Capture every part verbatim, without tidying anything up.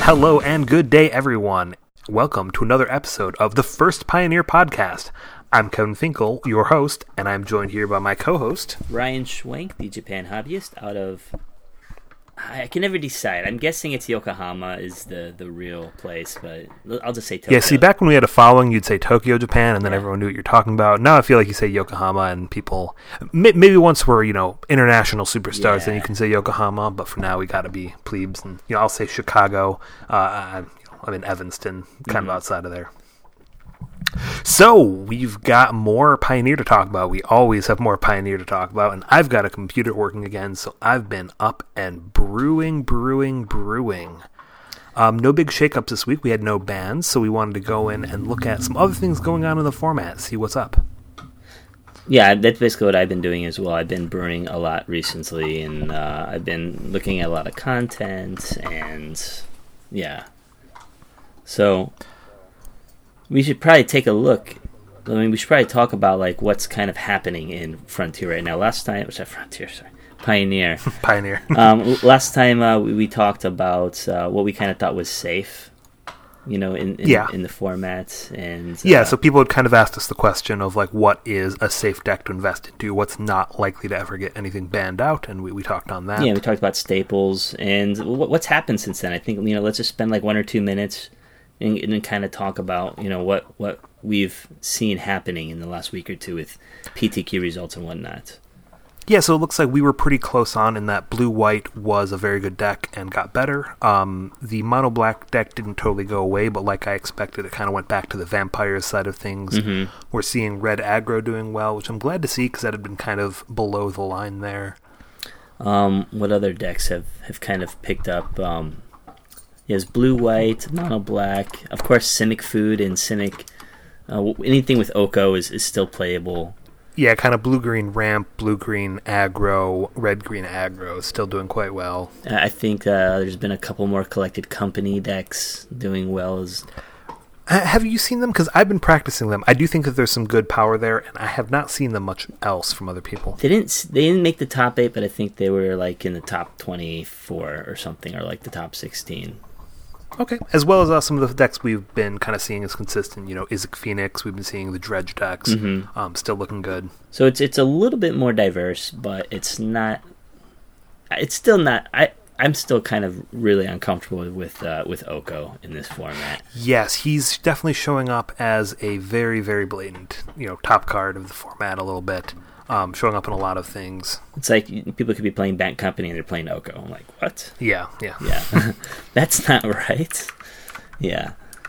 Hello and good day, everyone. Welcome to another episode of the First Pioneer Podcast. I'm Kevin Finkel, your host, and I'm joined here by my co-host, Ryan Schwenk, the Japan hobbyist, out of... I can never decide. I'm guessing it's Yokohama is the, the real place, but I'll just say Tokyo. Yeah, see, back when we had a following, you'd say Tokyo, Japan, and then Yeah. everyone knew what you're talking about. Now I feel like you say Yokohama, and people... may- Maybe once we're, you know, international superstars, Yeah. then you can say Yokohama, but for now we gotta be plebes. And, you know, I'll say Chicago. Uh, I, you know, I'm in Evanston, kind Mhm. of outside of there. So, we've got more Pioneer to talk about. We always have more Pioneer to talk about, and I've got a computer working again, so I've been up and brewing, brewing, brewing. Um, no big shakeups this week. We had no bans, so we wanted to go in and look at some other things going on in the format, see what's up. Yeah, that's basically what I've been doing as well. I've been brewing a lot recently, and uh, I've been looking at a lot of content, and yeah. So, we should probably take a look. I mean, we should probably talk about like what's kind of happening in Frontier right now. Last time, was that Frontier? Sorry, Pioneer. Pioneer. um, l- last time uh, we, we talked about uh, what we kind of thought was safe, you know, in in, Yeah. in the format, and Yeah, uh, so people had kind of asked us the question of, like, what is a safe deck to invest into? What's not likely to ever get anything banned out? And we, we talked on that. yeah, we talked about staples and what, what's happened since then. I think, you know, let's just spend like one or two minutes and, and kind of talk about, you know, what what we've seen happening in the last week or two with P T Q results and whatnot. Yeah, so it looks like we were pretty close on in that blue-white was a very good deck and got better. Um, the mono-black deck didn't totally go away, but like I expected, it kind of went back to the vampire side of things. Mhm. We're seeing red aggro doing well, which I'm glad to see because that had been kind of below the line there. Um, what other decks have, have kind of picked up? Um, yes, blue, white, mono, black. Of course, Simic Food and Simic. Uh, w- anything with Oko is, is still playable. Yeah, kind of blue-green ramp, blue-green aggro, red-green aggro, still doing quite well. Uh, I think uh, there's been a couple more collected company decks doing well. As Ha- Have you seen them? Because I've been practicing them. I do think that there's some good power there, and I have not seen them much else from other people. They didn't. s- They didn't make the top eight, but I think they were like in the top twenty-four or something, or like the top sixteen. Okay. As well as uh, some of the decks we've been kind of seeing as consistent. You know, Izzet Phoenix, we've been seeing the Dredge decks. Mhm. Um, still looking good. So it's it's a little bit more diverse, but it's not. It's still not. I I'm still kind of really uncomfortable with uh, with Oko in this format. Yes, he's definitely showing up as a very, very blatant, you know, top card of the format a little bit. Um, showing up in a lot of things. It's like y- people could be playing Bank Company and they're playing Oko. I'm like, what? Yeah, yeah. Yeah, that's not right. Yeah.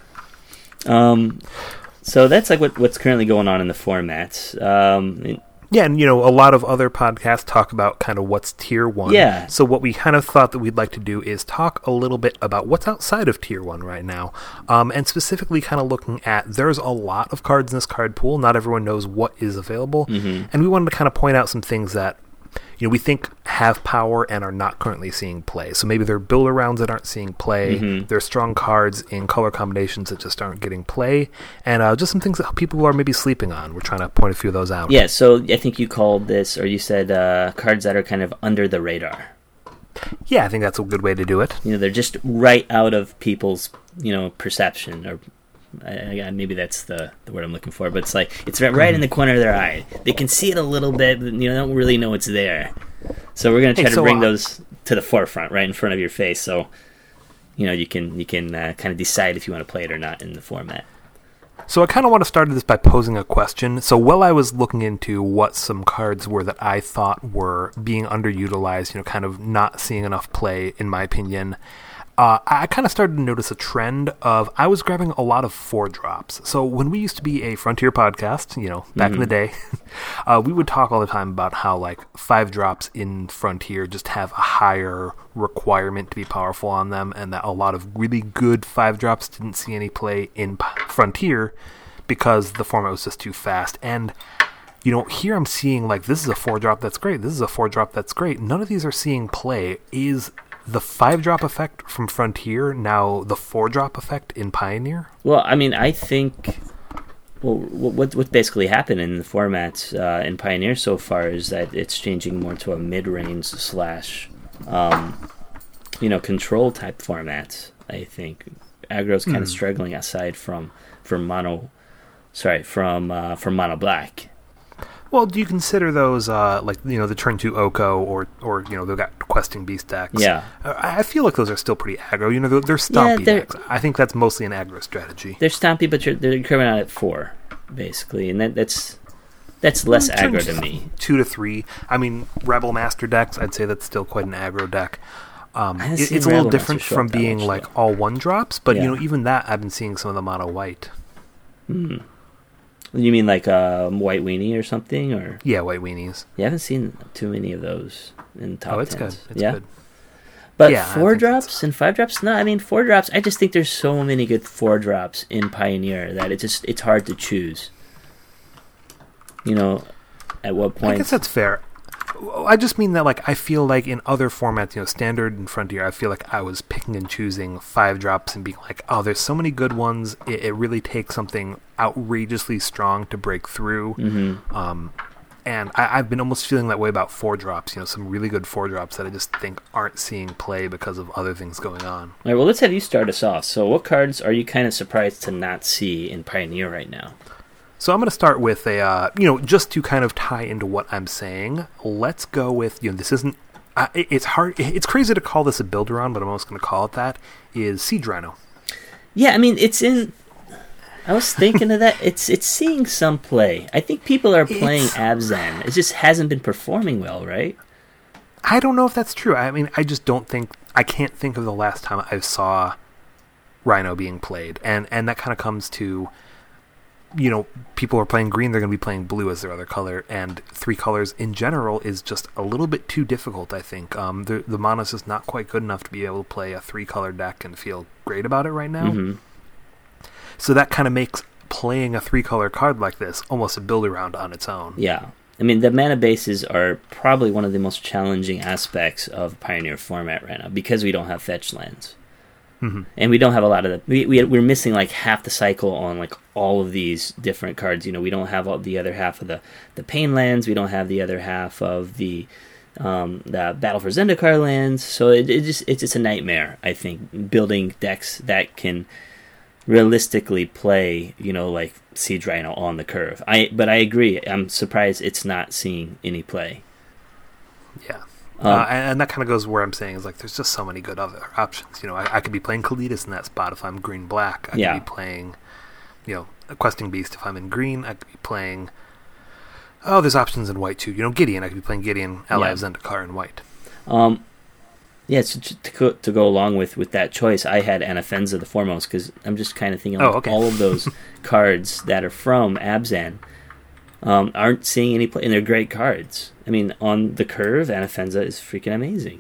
Um. So that's like what what's currently going on in the format. Um. it- Yeah, and you know, a lot of other podcasts talk about kind of what's tier one. Yeah. So what we kind of thought that we'd like to do is talk a little bit about what's outside of tier one right now, um, and specifically kind of looking at there's a lot of cards in this card pool. Not everyone knows what is available, Mhm. and we wanted to kind of point out some things that you know we think have power and are not currently seeing play. So maybe they're builder rounds that aren't seeing play. Mhm. They're strong cards in color combinations that just aren't getting play, and uh, just some things that people are maybe sleeping on. We're trying to point a few of those out. Yeah. So I think you called this, or you said uh, cards that are kind of under the radar. Yeah, I think that's a good way to do it. You know, they're just right out of people's, you know, perception, or I, I, maybe that's the, the word I'm looking for. But it's like it's right, right in the corner of their eye. They can see it a little bit, but you know, don't really know it's there. So we're gonna try Hey, to so, bring uh, those to the forefront, right in front of your face. So you know, you can you can uh, kind of decide if you want to play it or not in the format. So I kind of want to start this by posing a question. So while I was looking into what some cards were that I thought were being underutilized, you know, kind of not seeing enough play, in my opinion, uh, I kind of started to notice a trend of I was grabbing a lot of four drops. So when we used to be a Frontier podcast, you know, back in the day, uh, we would talk all the time about how like five drops in Frontier just have a higher requirement to be powerful on them, and that a lot of really good five drops didn't see any play in P- Frontier because the format was just too fast. And you know, here I'm seeing like this is a four drop that's great. This is a four drop that's great. None of these are seeing play. Is the five drop effect from Frontier now the four drop effect in Pioneer? Well, I mean, I think well, what what basically happened in the formats uh, in Pioneer so far is that it's changing more to a mid range slash um, you know, control type format. I think aggro's kind of Mm. struggling aside from from mono, sorry, from uh, from mono black. Well, do you consider those uh, like you know the turn two Oko or or you know they've got questing beast decks? Yeah. Uh, I I feel like those are still pretty aggro. You know they're, they're stompy they're- decks. I think that's mostly an aggro strategy. They're stompy, but you're, they're coming out at four, basically, and that, that's that's less Turn aggro two- to me. Two to three. I mean, Rebel Master decks. I'd say that's still quite an aggro deck. Um, I haven't it- seen it's a little Rebel Master different show from up that being much, like though. all one drops, but Yeah. you know even that I've been seeing some of the mono white. Hmm. You mean like a um, white weenie or something, or Yeah, white weenies. you haven't seen too many of those in top Oh, it's tens. good. It's yeah? good. But Yeah, I four think that's- drops and five drops? No, I mean four drops. I just think there's so many good four drops in Pioneer that it just it's hard to choose. You know, at what I point? guess that's fair. I just mean that, like, I feel like in other formats, you know, Standard and Frontier, I feel like I was picking and choosing five drops and being like, oh, there's so many good ones. It, it really takes something outrageously strong to break through. Mm-hmm. Um, and I, I've been almost feeling that way about four drops. You know, some really good four drops that I just think aren't seeing play because of other things going on. All right, well, let's have you start us off. So, what cards are you kind of surprised to not see in Pioneer right now? So I'm going to start with a, uh, you know, just to kind of tie into what I'm saying. Let's go with, you know, this isn't, uh, it, it's hard, it's crazy to call this a Builderon, but I'm almost going to call it that, is Siege Rhino. Yeah, I mean, it's in. I was thinking of that. It's it's seeing some play. I think people are playing It's- Abzan. It just hasn't been performing well, right? I don't know if that's true. I mean, I just don't think, I can't think of the last time I saw Rhino being played. And, and that kind of comes to, you know, people are playing green, they're going to be playing blue as their other color, and three colors in general is just a little bit too difficult, I think. Um, the, the mono's just not quite good enough to be able to play a three-color deck and feel great about it right now. Mm-hmm. So that kind of makes playing a three-color card like this almost a build-around on its own. Yeah. I mean, the mana bases are probably one of the most challenging aspects of Pioneer format right now because we don't have fetch lands. Mm-hmm. And we don't have a lot of the... We, we, we're missing like half the cycle on like all of these different cards. You know, we don't have all the other half of the, the Pain lands. We don't have the other half of the um, the Battle for Zendikar lands. So it, it just it's just a nightmare, I think, building decks that can realistically play, you know, like Siege Rhino on the curve. I But I agree. I'm surprised it's not seeing any play. Yeah. Um, uh, and, and that kind of goes where I'm saying is like there's just so many good other options. You know, I, I could be playing Kalitas in that spot if I'm green black. I Yeah. could be playing, you know, a Questing Beast if I'm in green. I could be playing. Oh, there's options in white too. You know, Gideon. I could be playing Gideon, Ally Yeah. of Zendikar in white. Um, yeah, so to, to, go, to go along with, with that choice, I had Anafenza the foremost because I'm just kind of thinking Oh, like okay. all of those cards that are from Abzan um, aren't seeing any play, and they're great cards. I mean, on the curve, Anafenza is freaking amazing.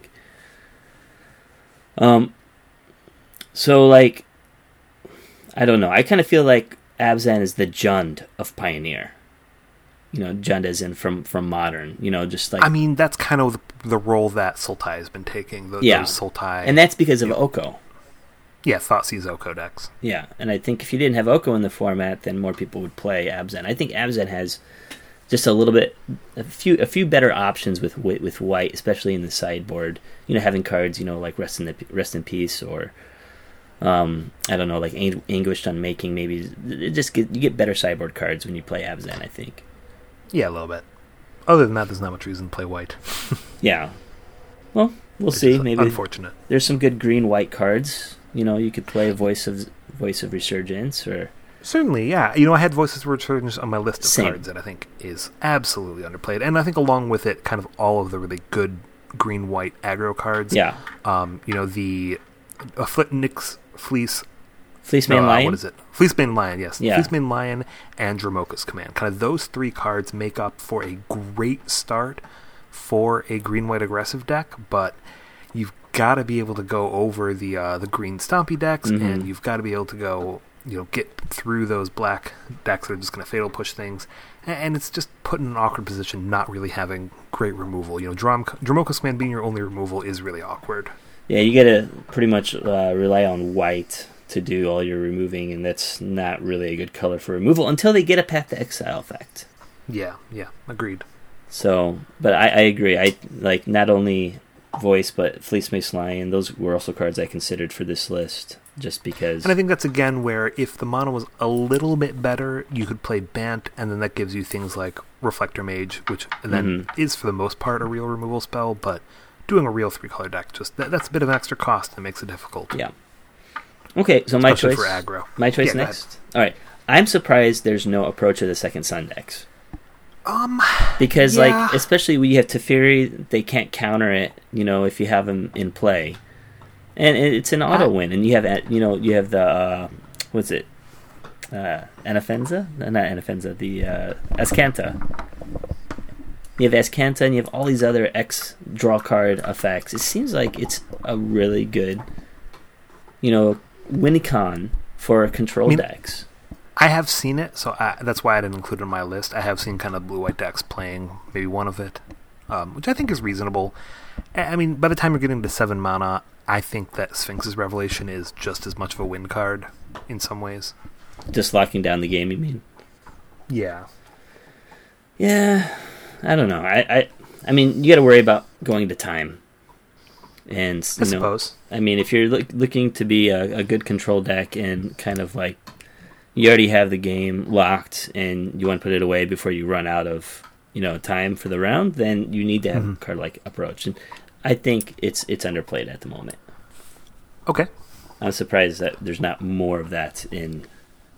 Um, so like, I don't know. I kind of feel like Abzan is the Jund of Pioneer. You know, Jund as in from, from Modern. You know, just like I mean, that's kind of the, the role that Sultai has been taking. The, Yeah. Those Sultai. and that's because of Oko. yeah, Thoughtseize Oko decks. Yeah, and I think if you didn't have Oko in the format, then more people would play Abzan. I think Abzan has just a little bit, a few, a few better options with wi- with white, especially in the sideboard. You know, having cards, you know, like Rest in the Rest in Peace, or um, I don't know, like Ang- Anguished Unmaking. Maybe it just get, you get better sideboard cards when you play Abzan. I think. Yeah, a little bit. Other than that, there's not much reason to play white. Yeah. Well, we'll Which see. is Maybe unfortunate. there's some good green white cards. You know, you could play Voice of Voice of Resurgence or. Certainly, yeah. You know, I had Voices of Resurgence on my list of Same. cards that I think is absolutely underplayed. And I think along with it, kind of all of the really good green-white aggro cards. Yeah. Um, you know, the Afflict Nyx Fleece... Fleece no, Man uh, Lion. what is it? Fleecebane Lion, yes. Yeah. Fleecebane Lion and Dromoka's Command. Kind of those three cards make up for a great start for a green-white aggressive deck, but you've got to be able to go over the uh, the green stompy decks, Mhm. and you've got to be able to go, you know, get through those black decks that are just going to fatal push things, and, and it's just put in an awkward position, not really having great removal. You know, Drom- Dromoka's Command being your only removal is really awkward. Yeah, you gotta pretty much uh, rely on white to do all your removing, and that's not really a good color for removal until they get a Path to Exile effect. Yeah, yeah, agreed. So, but I, I agree. I like not only Voice, but Fleece Mace Lion, those were also cards I considered for this list, just because. And I think that's again where if the mono was a little bit better, you could play Bant, and then that gives you things like Reflector Mage, which then mm-hmm. is for the most part a real removal spell, but doing a real three-color deck, just that, that's a bit of an extra cost that makes it difficult. Yeah. Okay, so my Especially choice. for aggro. My choice yeah, next. All right, I'm surprised there's no Approach of the Second Sun decks. Um, because yeah. like especially when you have Teferi, they can't counter it. You know, if you have them in play, and it's an auto win. And you have you know you have the uh, what's it, uh, Anafenza? No, not Anafenza. The uh, Azcanta. You have Azcanta, and you have all these other X draw card effects. It seems like it's a really good, you know, win-con for control I mean, decks. I have seen it, so I, that's why I didn't include it in my list. I have seen kind of blue-white decks playing maybe one of it, um, which I think is reasonable. I mean, by the time you're getting to seven mana, I think that Sphinx's Revelation is just as much of a win card in some ways. Just locking down the game, you mean? Yeah. Yeah, I don't know. I, I, I mean, you got to worry about going to time. And you I know, suppose. I mean, if you're look, looking to be a, a good control deck and kind of like you already have the game locked and you want to put it away before you run out of, you know, time for the round, then you need to have mm-hmm. a card like Approach. And I think it's it's underplayed at the moment. Okay. I'm surprised that there's not more of that in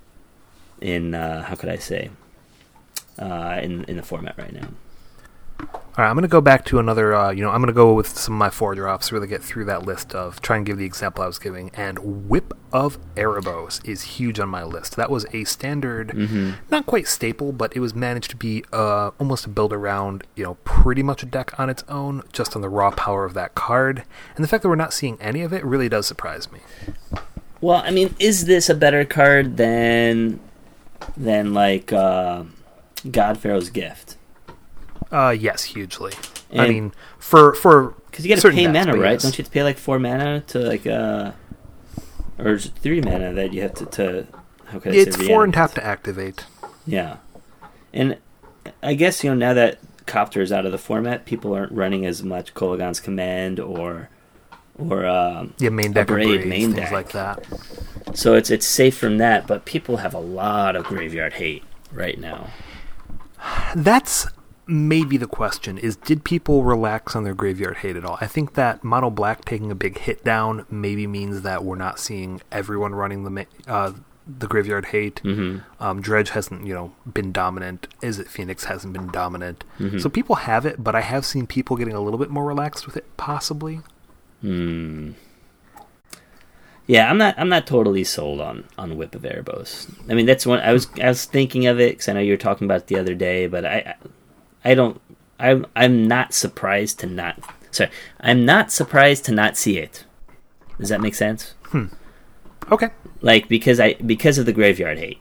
in uh, how could I say uh, in in the format right now. All right, I'm going to go back to another, uh, you know, I'm going to go with some of my four drops, really get through that list of, try and give the example I was giving, and Whip of Erebos is huge on my list. That was a standard, mm-hmm. not quite staple, but it was managed to be uh, almost a build around, you know, pretty much a deck on its own, just on the raw power of that card. And the fact that we're not seeing any of it really does surprise me. Well, I mean, is this a better card than, than like, uh, God Pharaoh's Gift? Uh, yes, hugely. And I mean, for for because you got to pay decks, mana, right? Yes. Don't you have to pay like four mana to like uh, or is it three mana that you have to to how could I it's say four and reanimate? tap to activate. Yeah, and I guess you know now that Copter is out of the format, people aren't running as much Kolaghan's Command or or um, yeah main deck Braid, braids, main things deck like that. So it's it's safe from that, but people have a lot of graveyard hate right now. That's maybe the question is, did people relax on their graveyard hate at all? I think that Mono Black taking a big hit down maybe means that we're not seeing everyone running the uh, the graveyard hate. Mm-hmm. Um, Dredge hasn't, you know, been dominant. Is it Phoenix hasn't been dominant? Mm-hmm. So people have it, but I have seen people getting a little bit more relaxed with it, possibly. Hmm. Yeah, I'm not. I'm not totally sold on, on Whip of Erebos. I mean, that's one I was. I was thinking of it because I know you were talking about it the other day, but I. I don't. I'm. I'm not surprised to not. Sorry, I'm not surprised to not see it. Does that make sense? Hmm. Okay. Like because I because of the graveyard hate.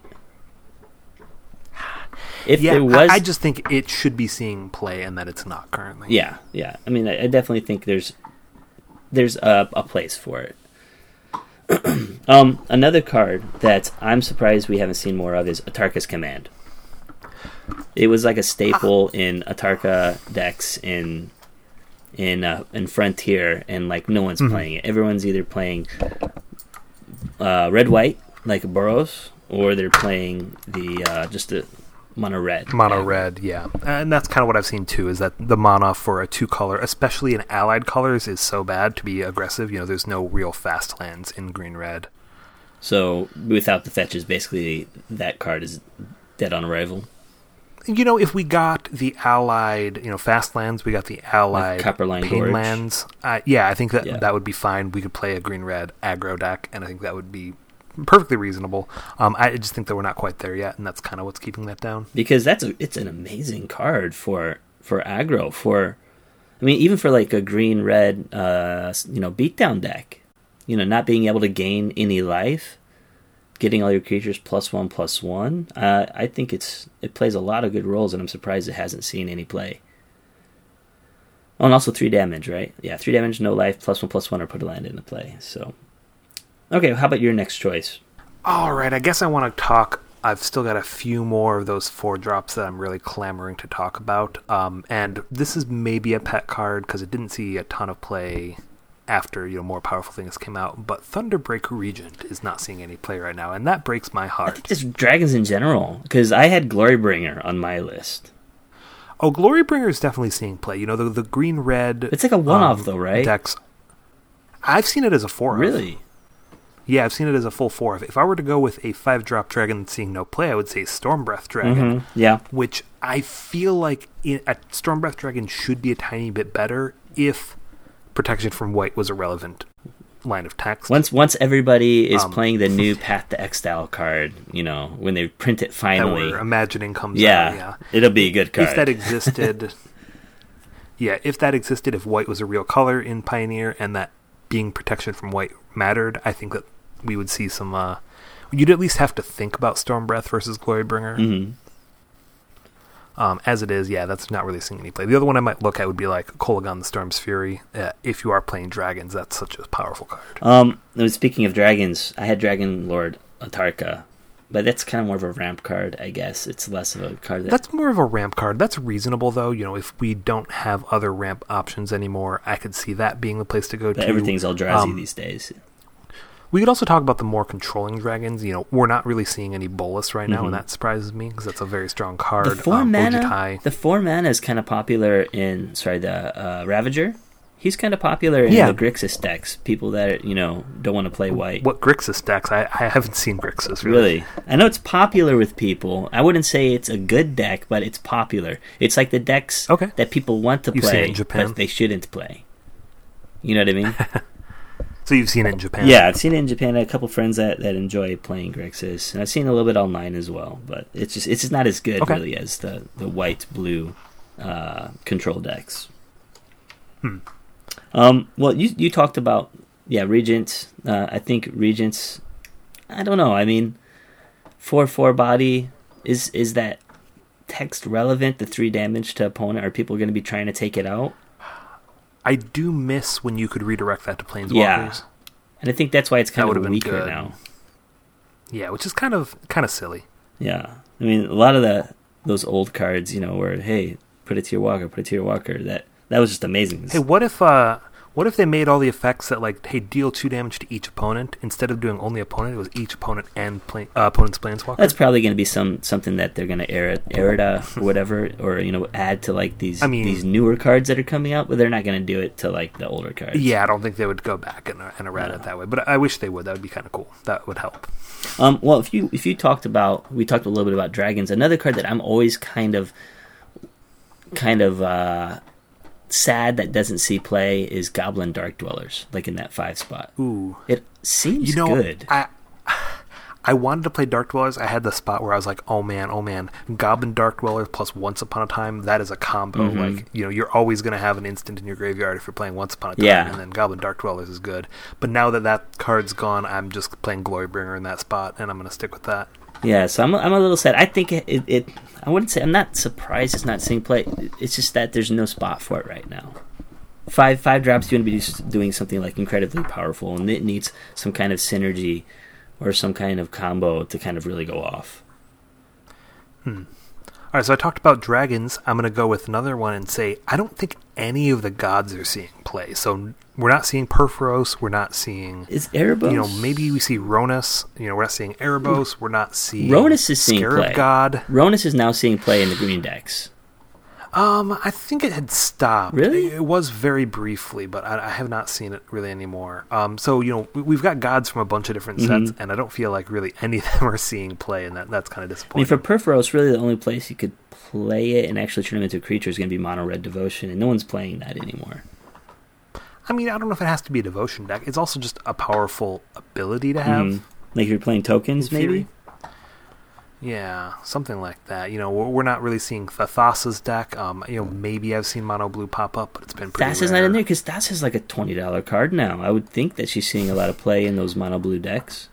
If yeah, there was, I, I just think it should be seeing play, and that it's not currently. Yeah, yeah. I mean, I, I definitely think there's there's a, a place for it. um, another card that I'm surprised we haven't seen more of is Atarka's Command. It was like a staple ah. in Atarka decks in in uh, in Frontier, and like no one's mm-hmm. playing it. Everyone's either playing uh, red white like Boros, or they're playing the uh, just the mono red. Mono red, yeah, and that's kind of what I've seen too. Is that the mana for a two color, especially in allied colors, is so bad to be aggressive. You know, there's no real fast lands in green red. So without the fetches, basically that card is dead on arrival. You know, if we got the allied, you know, fast lands, we got the allied like Copperline pain Gorge. lands. Uh, yeah, I think that yeah. that would be fine. We could play a green-red aggro deck, and I think that would be perfectly reasonable. Um, I just think that we're not quite there yet, and that's kind of what's keeping that down. Because that's a, it's an amazing card for for aggro. For, I mean, even for like a green-red, uh, you know, beatdown deck. You know, not being able to gain any life. Getting all your creatures plus one, plus one. Uh, I think it's it plays a lot of good roles, and I'm surprised it hasn't seen any play. Oh, and also three damage, right? Yeah, three damage, no life, plus one, plus one, or put a land into play. So, okay, how about your next choice? All right, I guess I want to talk I've still got a few more of those four drops that I'm really clamoring to talk about. Um, and this is maybe a pet card because it didn't see a ton of play after, you know, more powerful things came out. But Thunderbreak Regent is not seeing any play right now, and that breaks my I heart. think just dragons in general, because I had Glorybringer on my list. Oh, Glorybringer is definitely seeing play. You know, the the green red. It's like a one-off um, though, right? Decks. I've seen it as a four. Really? Yeah, I've seen it as a full four. If I were to go with a five drop dragon that's seeing no play, I would say Stormbreath Dragon. Mm-hmm. Yeah. Which I feel like it, a Stormbreath Dragon should be a tiny bit better if Protection from White was a relevant line of text. Once once everybody is Um, playing the new Path to Exile card, you know, when they print it that finally, we're imagining comes yeah, out. Yeah, it'll be a good card. if that existed, yeah, if that existed, if White was a real color in Pioneer and that being Protection from White mattered, I think that we would see some. Uh, you'd at least have to think about Stormbreath versus Glorybringer. Mm-hmm. Um, as it is, yeah, that's not really seeing any play. The other one I might look at would be like Kolagon the Storm's Fury. Uh, if you are playing dragons, that's such a powerful card. Um, speaking of dragons, I had Dragon Lord Atarka, but that's kind of more of a ramp card, I guess. It's less of a card that... That's more of a ramp card. That's reasonable, though. You know, if we don't have other ramp options anymore, I could see that being the place to go But to. everything's Eldrazi Um, these days. We could also talk about the more controlling dragons. You know, we're not really seeing any Bolus right now, Mhm. and that surprises me because that's a very strong card. The four um, mana, Ojutai. the four mana is kind of popular in sorry the uh, Ravager. He's kind of popular in Yeah. the Grixis decks. People that you know don't want to play white. What Grixis decks? I, I haven't seen Grixis really. Really, I know it's popular with people. I wouldn't say it's a good deck, but it's popular. It's like the decks Okay. that people want to You've seen it play, in Japan? but they shouldn't play. You know what I mean? So you've seen it in Japan? Yeah, I've seen it in Japan. I have a couple friends that, that enjoy playing Grixis, and I've seen it a little bit online as well. But it's just it's just not as good Okay. really as the the white blue uh, control decks. Hmm. Um, well, you you talked about yeah Regent. Uh, I think Regents. I don't know. I mean, four four body is is that text relevant? The three damage to opponent. Are people going to be trying to take it out? I do miss when you could redirect that to Planeswalkers. Yeah. And I think that's why it's kind That of would've been weaker good. now. Yeah, which is kind of kind of silly. Yeah, I mean, a lot of the those old cards, you know, where hey, put it to your walker, put it to your walker. That that was just amazing. Hey, what if uh, what if they made all the effects that like, hey, deal two damage to each opponent instead of doing only opponent? It was each opponent and play, uh, opponent's Planeswalker. That's probably going to be some something that they're going to air it, air it uh, or whatever, or you know, add to like these I mean- these newer cards that are coming out, but they're not going to do it to like the older cards. Yeah, I don't think they would go back and and errata No. it that way, but I wish they would. That would be kind of cool. That would help. Um. Well, if you if you talked about we talked a little bit about dragons. Another card that I'm always kind of kind of uh, sad that doesn't see play is Goblin Dark Dwellers, like in that five spot. Ooh, It seems you know, good. I I wanted to play Dark Dwellers. I had the spot where I was like, oh man, oh man, Goblin Dark Dwellers plus Once Upon a Time. That is a combo. Mhm. Like, you know, you're always going to have an instant in your graveyard if you're playing Once Upon a Time. Yeah. And then Goblin Dark Dwellers is good. But now that that card's gone, I'm just playing Glorybringer in that spot, and I'm going to stick with that. Yeah, so I'm I'm a little sad. I think it, it, it I wouldn't say I'm not surprised it's not seeing play. It's just that there's no spot for it right now. Five five drops, you're going to be doing something like incredibly powerful, and it needs some kind of synergy or some kind of combo to kind of really go off. Hmm. All right, so I talked about dragons. I'm going to go with another one and say I don't think any of the gods are seeing play. So we're not seeing Perforos. We're not seeing... Is Erebos? You know, maybe we see Ronus. You know, we're not seeing Erebos. We're not seeing Ronus is seeing Scarab play. God. Ronus is now seeing play in the green decks. Um, I think it had stopped. Really? It was very briefly, but I, I have not seen it really anymore. Um, so you know, we- we've got gods from a bunch of different sets, Mhm. and I don't feel like really any of them are seeing play, and that that's kind of I mean, disappointing. for Perforos, really the only place you could play it and actually turn him into a creature is going to be Mono Red Devotion, and no one's playing that anymore. I mean, I don't know if it has to be a devotion deck. It's also just a powerful ability to have. Mhm. Like if you're playing tokens, in maybe? theory. Yeah, something like that. You know, we're, we're not really seeing Thassa's deck. Um, you know, maybe I've seen Mono Blue pop up, but it's been pretty Thassa's rare. not in there because Thassa's like a twenty dollars card now. I would think that she's seeing a lot of play in those mono blue decks.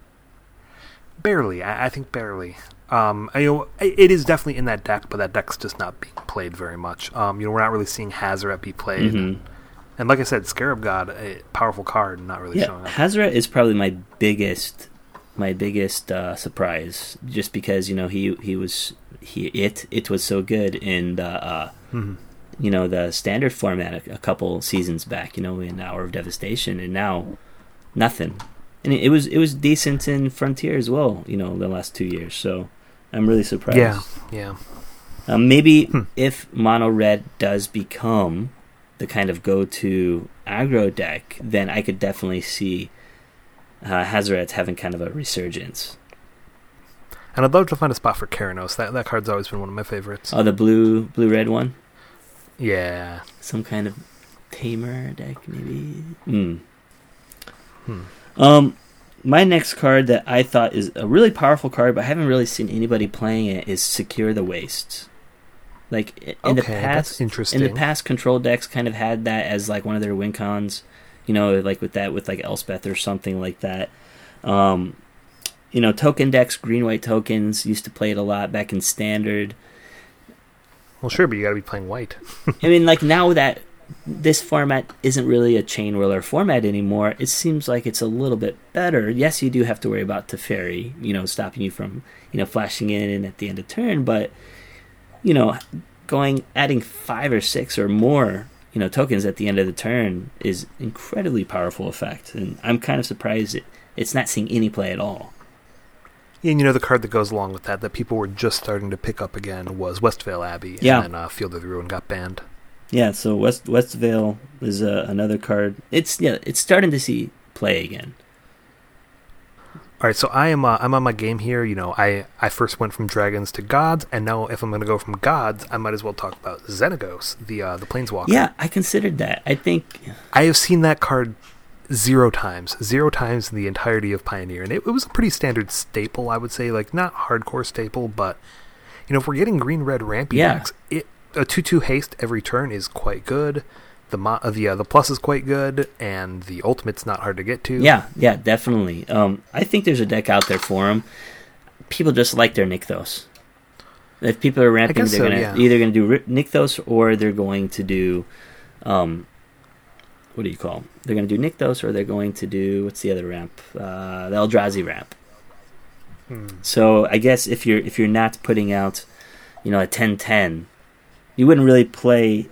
Barely, I, I think barely. Um, I, you know, it it is definitely in that deck, but that deck's just not being played very much. Um, you know, we're not really seeing Hazoret be played. Mhm. And like I said, Scarab God, a powerful card, not really Yeah, showing up. Hazoret is probably my biggest my biggest uh, surprise, just because you know he he was he it it was so good in the uh, Mm-hmm. you know the standard format a, a couple seasons back. You know, in Hour of Devastation, and now nothing. And it, it was it was decent in Frontier as well. You know, the last two years. So I'm really surprised. Yeah, yeah. Um, maybe Hmm. if Mono Red does become the kind of go-to aggro deck, then I could definitely see uh, Hazoret's having kind of a resurgence. And I'd love to find a spot for Keranos. That that card's always been one of my favorites. Oh, the blue blue red one, Yeah. some kind of tamer deck, maybe. Mm. Hmm. Um, my next card that I thought is a really powerful card, but I haven't really seen anybody playing it, is Secure the Wastes. Like in Okay, the past, that's interesting. in the past, control decks kind of had that as like one of their win cons. You know, like with that, with like Elspeth or something like that. Um, you know, token decks, green white tokens used to play it a lot back in Standard. Well, sure, but you got to be playing white. I mean, like now that this format isn't really a chain whirler format anymore, it seems like it's a little bit better. Yes, you do have to worry about Teferi, you know, stopping you from, you know, flashing in at the end of turn, but, you know, going, adding five or six or more, you know, tokens at the end of the turn is incredibly powerful effect. And I'm kind of surprised it, it's not seeing any play at all. And you know, the card that goes along with that, that people were just starting to pick up again, was Westvale Abbey. Yeah. And then uh, Field of the Ruin got banned. Yeah, so West Westvale is uh, another card. It's yeah, it's starting to see play again. All right, so I am uh, I'm on my game here. You know, I, I first went from dragons to gods, and now if I'm going to go from gods, I might as well talk about Xenagos, the uh, the planeswalker. Yeah, I considered that. I think I have seen that card zero times, zero times in the entirety of Pioneer, and it, it was a pretty standard staple, I would say, like not hardcore staple, but you know, if we're getting green red rampy Yeah. decks, it a two two haste every turn is quite good. The mo- uh, the uh, the plus is quite good, and the ultimate's not hard to get to. yeah, yeah, definitely. Um, I think there's a deck out there for them. People just like their Nykthos. If people are ramping, guess they're so, gonna yeah. either gonna do Ri- Nykthos or they're going to do, um, what do you call 'em? They're gonna do Nykthos or they're going to do what's the other ramp? Uh, the Eldrazi ramp. Hmm. So I guess if you're if you're not putting out, you know, a ten ten, you wouldn't really play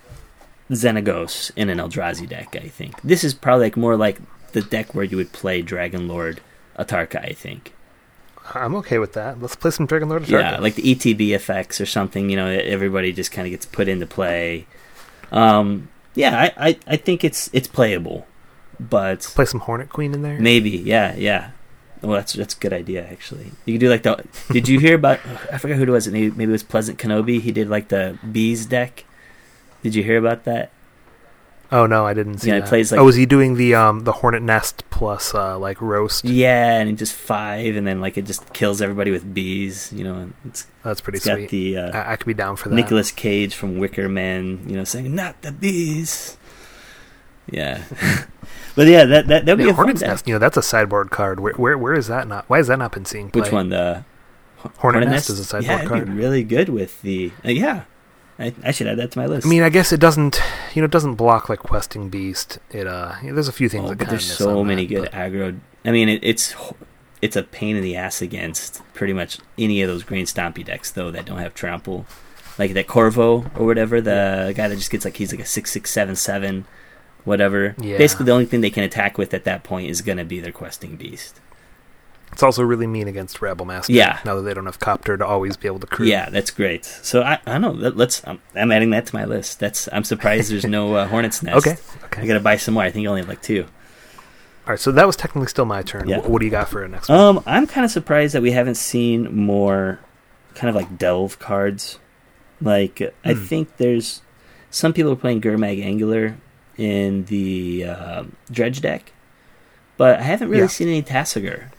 Xenagos in an Eldrazi deck, I think. This is probably like more like the deck where you would play Dragon Lord Atarka, I think. I'm okay with that. Let's play some Dragon Lord. Yeah, like the E T B effects or something, you know, everybody just kind of gets put into play. Um, yeah, I, I, I think it's it's playable, but play some Hornet Queen in there. maybe, yeah, yeah. Well, that's that's a good idea, actually. You could do like the. Did you hear about? I forgot who it was. Maybe, maybe it was Pleasant Kenobi. He did like the bees deck. Did you hear about that? Oh no, I didn't see Yeah, it that. plays like- oh, is he doing the um the Hornet Nest plus uh like roast? Yeah, and it just five, and then like it just kills everybody with bees. You know, and it's, That's pretty it's got sweet. the uh, I-, I could be down for that. Nicolas Cage from Wicker Man. You know, saying "not the bees." Yeah, but yeah, that that that would be Yeah, a fun Hornet's deck. Nest. You know, that's a sideboard card. Where where where is that not? Why has that not been seen play? Which one? The Hornet, Nest is a sideboard yeah, it'd card. be really good with the uh, yeah. I, I should add that to my list. I mean, I guess it doesn't. You know, it doesn't block like Questing Beast. It uh, you know, there's a few things Oh, that but kind of there's miss so on many that, good but- aggro. I mean, it, it's it's a pain in the ass against pretty much any of those green stompy decks though that don't have trample, like that Corvo or whatever. The guy that just gets like he's like a six six seven seven, whatever. Yeah. Basically, the only thing they can attack with at that point is gonna be their Questing Beast. It's also really mean against Rabble Master. Yeah. Now that they don't have Copter to always be able to crew. Yeah, that's great. So I I don't know. Let, let's I'm, I'm adding that to my list. That's I'm surprised there's no uh, Hornet's Nest. Okay. Okay. I gotta buy some more. I think I only have like two. All right. So that was technically still my turn. Yeah. Wh- What do you got for next one? Um, I'm kind of surprised that we haven't seen more kind of like delve cards. Like, I Hmm. think there's some people are playing Gurmag Angular in the uh, Dredge deck, but I haven't really Yeah. seen any Tassiger.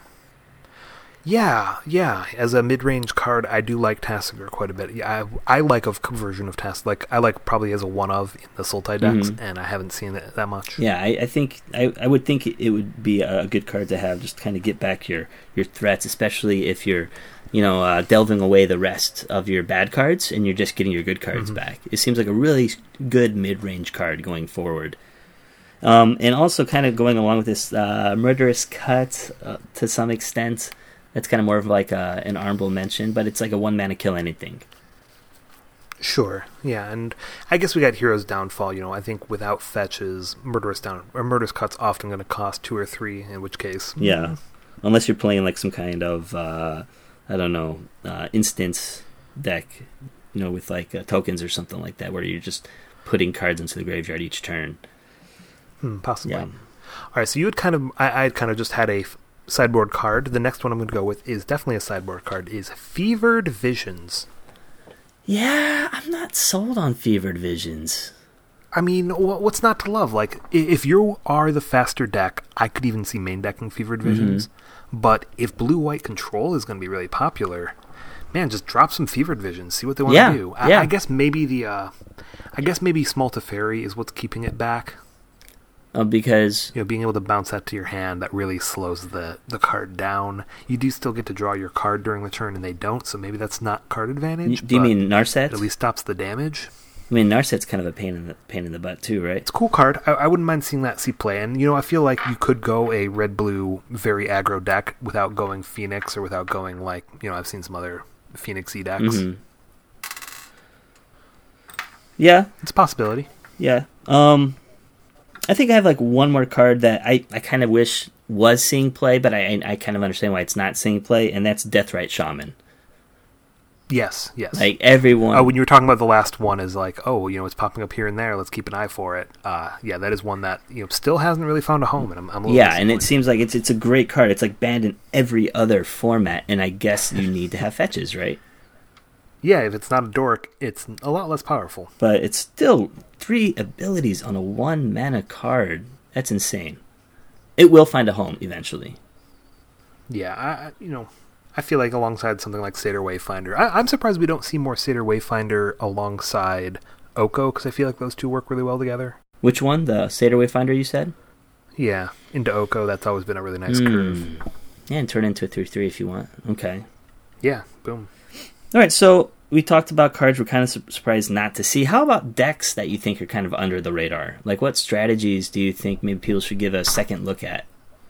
Yeah, yeah. As a mid-range card, I do like Tassiger quite a bit. Yeah, I, I like a version of Tassiger. Like I like probably as a one of in the Sultai decks, Mhm. and I haven't seen it that much. Yeah, I, I think I, I would think it would be a good card to have, just kind of get back your, your threats, especially if you're, you know, uh, delving away the rest of your bad cards and you're just getting your good cards Mhm. back. It seems like a really good mid-range card going forward. Um, and also kind of going along with this uh, Murderous Cut uh, to some extent. That's kind of more of like a, an honorable mention, but it's like a one mana kill anything. Sure, yeah, and I guess we got Hero's Downfall. You know, I think without fetches, Murderous Down or Murderous Cut's often going to cost two or three. In which case, yeah, mm, unless you're playing like some kind of uh, I don't know uh, instance deck, you know, with like uh, tokens or something like that, where you're just putting cards into the graveyard each turn. hmm, possibly. Yeah. All right, so you had kind of, I had kind of just had a f- sideboard card. The next one I'm going to go with is definitely a sideboard card. Is Fevered Visions. Yeah, I'm not sold on Fevered Visions. I mean, what's not to love? Like, if you are the faster deck, I could even see main decking Fevered Visions. Mm-hmm. But if blue-white control is going to be really popular, man, just drop some Fevered Visions. See what they want yeah, to do. Yeah. I, I guess maybe the, uh, I guess maybe Small Teferi is what's keeping it back. Uh, because you know, being able to bounce that to your hand, that really slows the, the card down. You do still get to draw your card during the turn, and they don't, so maybe that's not card advantage. Do you mean Narset? It at least stops the damage. I mean, Narset's kind of a pain in the pain in the butt too, right? It's a cool card. I, I wouldn't mind seeing that see play. And, you know, I feel like you could go a red-blue, very aggro deck without going Phoenix or without going, like, you know, I've seen some other Phoenix-y decks. Mm-hmm. Yeah. It's a possibility. Yeah. Um, I think I have, like, one more card that I, I kind of wish was seeing play, but I I kind of understand why it's not seeing play, and that's Deathrite Shaman. Yes, yes. Like, everyone... Oh, when you were talking about the last one is like, oh, you know, it's popping up here and there, let's keep an eye for it. Uh, yeah, that is one that, you know, still hasn't really found a home, and I'm, I'm a little Yeah, and it seems like it's it's a great card. It's, like, banned in every other format, and I guess you need to have fetches, right? Yeah, if it's not a dork, it's a lot less powerful. But it's still three abilities on a one-mana card. That's insane. It will find a home eventually. Yeah, I, you know... I feel like alongside something like Satyr Wayfinder, I, I'm surprised we don't see more Satyr Wayfinder alongside Oko, because I feel like those two work really well together. Which one? The Satyr Wayfinder you said? Yeah, into Oko, that's always been a really nice mm. curve. Yeah, and turn it into a three three if you want. Okay. Yeah, boom. All right, so we talked about cards we're kind of su- surprised not to see. How about decks that you think are kind of under the radar? Like, what strategies do you think maybe people should give a second look at?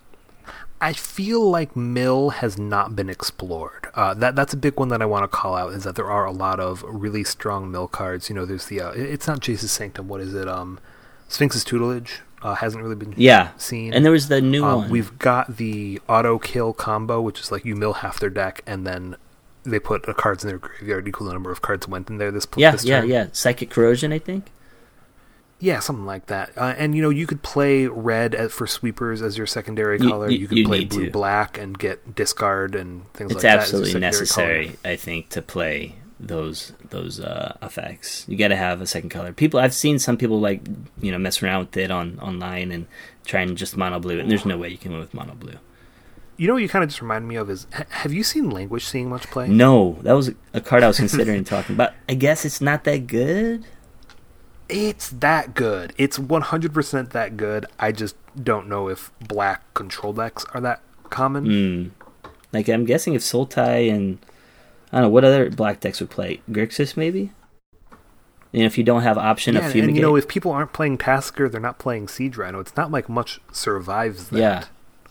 I feel like Mill has not been explored. Uh, that that's a big one that I want to call out, is that there are a lot of really strong Mill cards. You know, there's the, uh, it's not Jace's Sanctum, what is it? Um, Sphinx's Tutelage uh, hasn't really been yeah. seen. And there was the new um, one. We've got the auto kill combo, which is like you mill half their deck, and then they put the cards in their graveyard equal to the number of cards went in there this, yeah, this yeah, turn. Yeah, Psychic Corrosion, I think. Yeah, something like that. Uh, and, you know, you could play red as, for sweepers as your secondary you, color. You, you could you play blue-black and get discard and things it's like that. It's absolutely necessary, color. I think, to play those those uh, effects. You got to have a second color. People, I've seen some people, like, you know, mess around with it on online and try and just mono blue, and there's no way you can win with mono blue. You know what you kind of just reminded me of is, ha- have you seen Languish seeing much play? No, that was a card I was considering talking about. I guess it's not that good. It's that good. It's one hundred percent that good. I just don't know if black control decks are that common. Mm. Like, I'm guessing if Sultai and, I don't know, what other black decks would play? Grixis, maybe? And if you don't have option yeah, of Fumigate. And, you know, if people aren't playing Tasker, they're not playing Siege Rhino. It's not like much survives that. Yeah.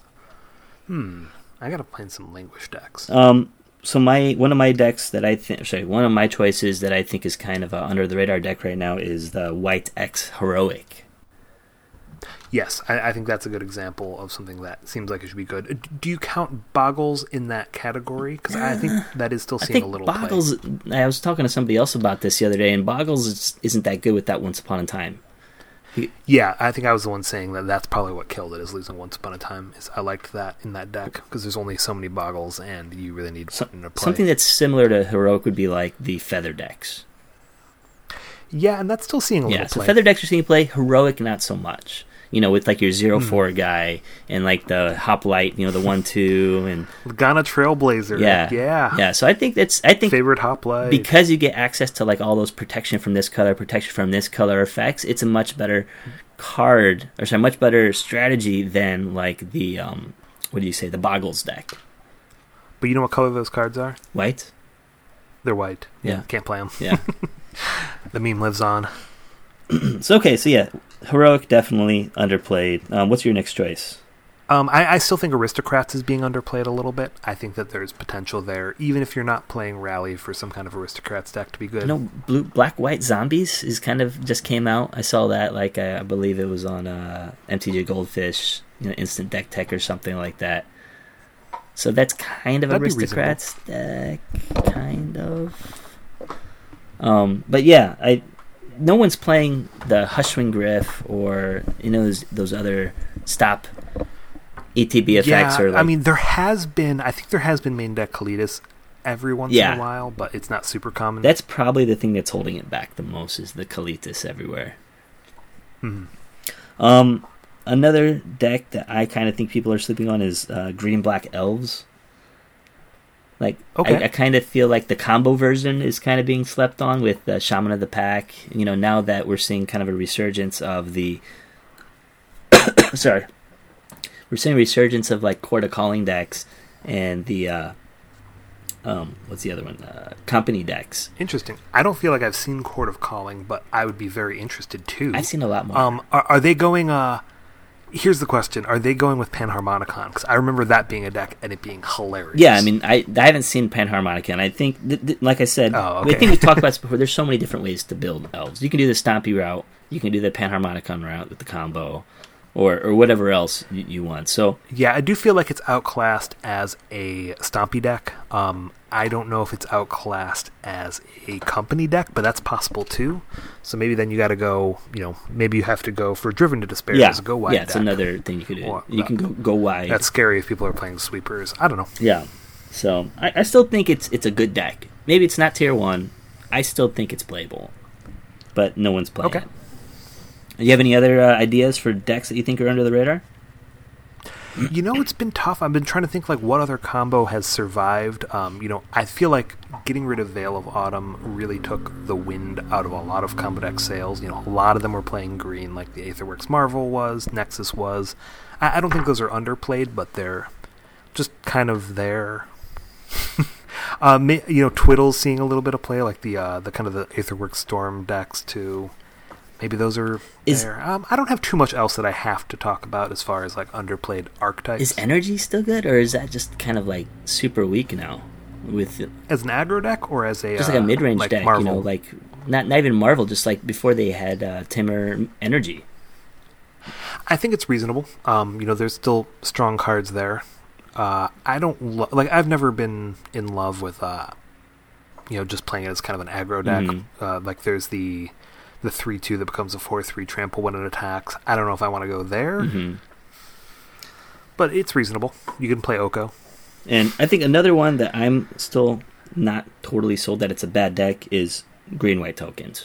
Hmm. I gotta find some Languish decks. Um... So my one of my decks that I think, sorry, one of my choices that I think is kind of a under the radar deck right now is the White X Heroic. Yes, I, I think that's a good example of something that seems like it should be good. Do you count Boggles in that category? Because uh, I think that is still seeing I think a little Boggles, play. I was talking to somebody else about this the other day, and Boggles is, isn't that good with that Once Upon a Time. He, yeah, I think I was the one saying that that's probably what killed it, is losing Once Upon a Time. Is I liked that in that deck, because there's only so many Boggles, and you really need so, something to play. Something that's similar to Heroic would be like the Feather decks. Yeah, and that's still seeing a yeah, little so play. Feather decks are seeing play, Heroic not so much. You know, with like your zero four mm. guy, and like the Hoplite, you know, the one two, and Lagana Trailblazer. Yeah, yeah, yeah. So I think that's I think favorite Hoplite, because you get access to like all those protection from this color, protection from this color effects. It's a much better card, or sorry, much better strategy than like the um, what do you say, the Boggles deck. But you know what color those cards are? White. They're white. Yeah, can't play them. Yeah, the meme lives on. so okay, so yeah, Heroic definitely underplayed. Um, what's your next choice? Um, I, I still think Aristocrats is being underplayed a little bit. I think that there's potential there, even if you're not playing Rally, for some kind of Aristocrats deck to be good. You know, blue, black, white zombies is kind of just came out. I saw that, like I, I believe it was on uh, M T G Goldfish, you know, Instant Deck Tech or something like that. So that's kind of That'd Aristocrats deck, kind of. Um, but yeah, I no one's playing the Hushwing Griff or you know those, those other stop E T B effects. Yeah, or like, I mean there has been. I think there has been main deck Kalitas every once yeah. in a while, but it's not super common. That's probably the thing that's holding it back the most is the Kalitas everywhere. Mm-hmm. Um, another deck that I kind of think people are sleeping on is uh, Green Black Elves. Like, okay. I, I kind of feel like the combo version is kind of being slept on with uh, Shaman of the Pack. You know, now that we're seeing kind of a resurgence of the... sorry. We're seeing a resurgence of, like, Court of Calling decks and the... Uh, um, what's the other one? Uh, company decks. Interesting. I don't feel like I've seen Court of Calling, but I would be very interested, too. I've seen a lot more. Um, are, are they going... Uh, Here's the question: are they going with Panharmonicon? Because I remember that being a deck and it being hilarious. Yeah, I mean, I, I haven't seen Panharmonicon. I think, th- th- like I said, oh, okay. I think we talked about this before. There's so many different ways to build elves. You can do the Stompy route. You can do the Panharmonicon route with the combo, or or whatever else you, you want. So yeah, I do feel like it's outclassed as a Stompy deck. Um, I don't know if it's outclassed as a company deck, but that's possible too. So maybe then you got to go. You know, maybe you have to go for Driven to Despair yeah, as a go wide. yeah, it's deck. another thing you could do. Or, you uh, can go go wide. That's scary if people are playing sweepers. I don't know. Yeah, so I, I still think it's it's a good deck. Maybe it's not tier one. I still think it's playable, but no one's playing. Okay. it. Do you have any other uh, ideas for decks that you think are under the radar? You know, it's been tough. I've been trying to think like what other combo has survived. Um, you know, I feel like getting rid of Veil of Autumn really took the wind out of a lot of combo deck sales. You know, a lot of them were playing green, like the Aetherworks Marvel was, Nexus was. I, I don't think those are underplayed, but they're just kind of there. uh, may, you know, Twiddle's seeing a little bit of play, like the uh, the kind of the Aetherworks Storm decks too. Maybe those are is, there. Um, I don't have too much else that I have to talk about as far as like underplayed archetypes. Is Energy still good, or is that just kind of like super weak now? With as an aggro deck or as a just like a uh, mid range like deck, Marvel? you know, like not not even Marvel, just like before they had uh, Timur Energy. I think it's reasonable. Um, you know, there's still strong cards there. Uh, I don't lo- like. I've never been in love with, uh, you know, just playing it as kind of an aggro deck. Mm-hmm. Uh, like there's the the three two that becomes a four three trample when it attacks. I don't know if I want to go there, Mm-hmm. but it's reasonable. You can play Oko. And I think another one that I'm still not totally sold that it's a bad deck is green white tokens.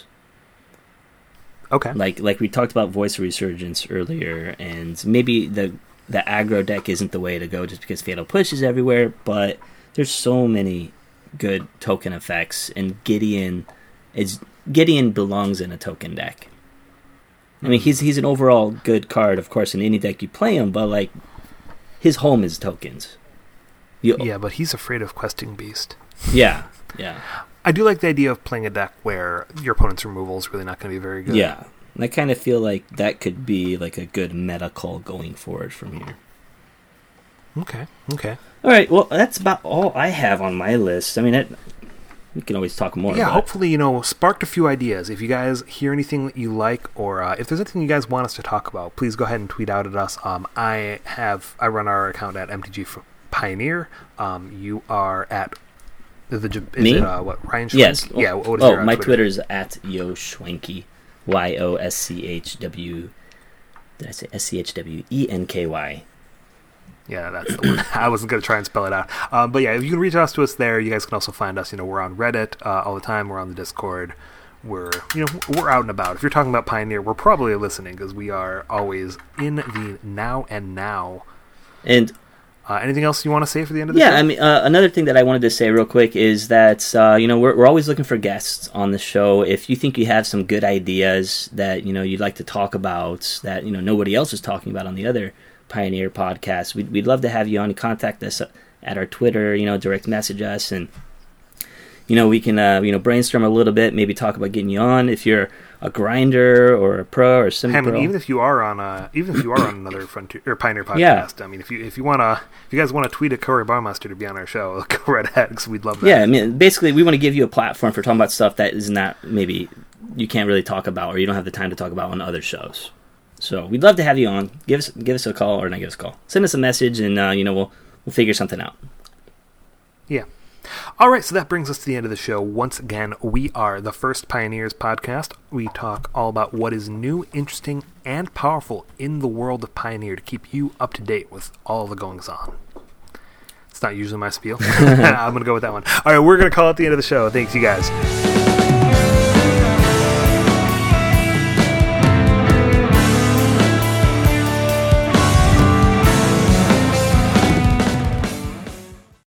Okay. Like like we talked about Voice of Resurgence earlier, and maybe the the aggro deck isn't the way to go just because Fatal Push is everywhere, but there's so many good token effects, and Gideon is Gideon belongs in a token deck. I mean, he's he's an overall good card, of course, in any deck you play him, but like his home is tokens. You, Yeah, but he's afraid of Questing Beast. yeah, yeah, I do like the idea of playing a deck where your opponent's removal is really not going to be very good. yeah. And I kind of feel like that could be like a good meta call going forward from here. Okay. Okay. All right, well, that's about all I have on my list. I mean, it, we can always talk more. Yeah, but hopefully, you know, sparked a few ideas. If you guys hear anything that you like, or uh, if there's anything you guys want us to talk about, please go ahead and tweet out at us. Um, I have I run our account at M T G for Pioneer. Um, you are at the, the is Me? it uh, what Ryan Schwenk? Yes. Yeah. What is oh, your, uh, my Twitter? Twitter is at Yo Schwenky, Y O S C H W. Did I say S C H W E N K Y? Yeah, that's the one. I wasn't going to try and spell it out. Um, but yeah, if you can reach out to us there, you guys can also find us. You know, we're on Reddit uh, all the time. We're on the Discord. We're, you know, we're out and about. If you're talking about Pioneer, we're probably listening because we are always in the now and now. And Uh, anything else you want to say for the end of the yeah, show? I mean, uh, another thing that I wanted to say real quick is that uh, you know we're we're always looking for guests on the show. If you think you have some good ideas that you know you'd like to talk about that you know nobody else is talking about on the other Pioneer podcasts, we'd we'd love to have you on. Contact us at our Twitter, you know, direct message us, and you know we can uh, you know brainstorm a little bit, maybe talk about getting you on. If you're a grinder or a pro or semi I pro. mean, even if you are on a, even if you are on another Frontier or Pioneer podcast, Yeah. I mean, if you if you wanna, if you guys want to tweet at Corey Baumeister to be on our show, go right ahead because we'd love that. Yeah, I mean, basically, we want to give you a platform for talking about stuff that is not maybe you can't really talk about or you don't have the time to talk about on other shows. So we'd love to have you on. Give us give us a call or not give us a call. Send us a message and uh, you know we'll we'll figure something out. Yeah. All right, so that brings us to the end of the show. Once again, we are the First Pioneers podcast. We talk all about what is new, interesting, and powerful in the world of Pioneer to keep you up to date with all the goings-on. It's not usually my spiel. I'm going to go with that one. All right, we're going to call it the end of the show. Thanks, you guys.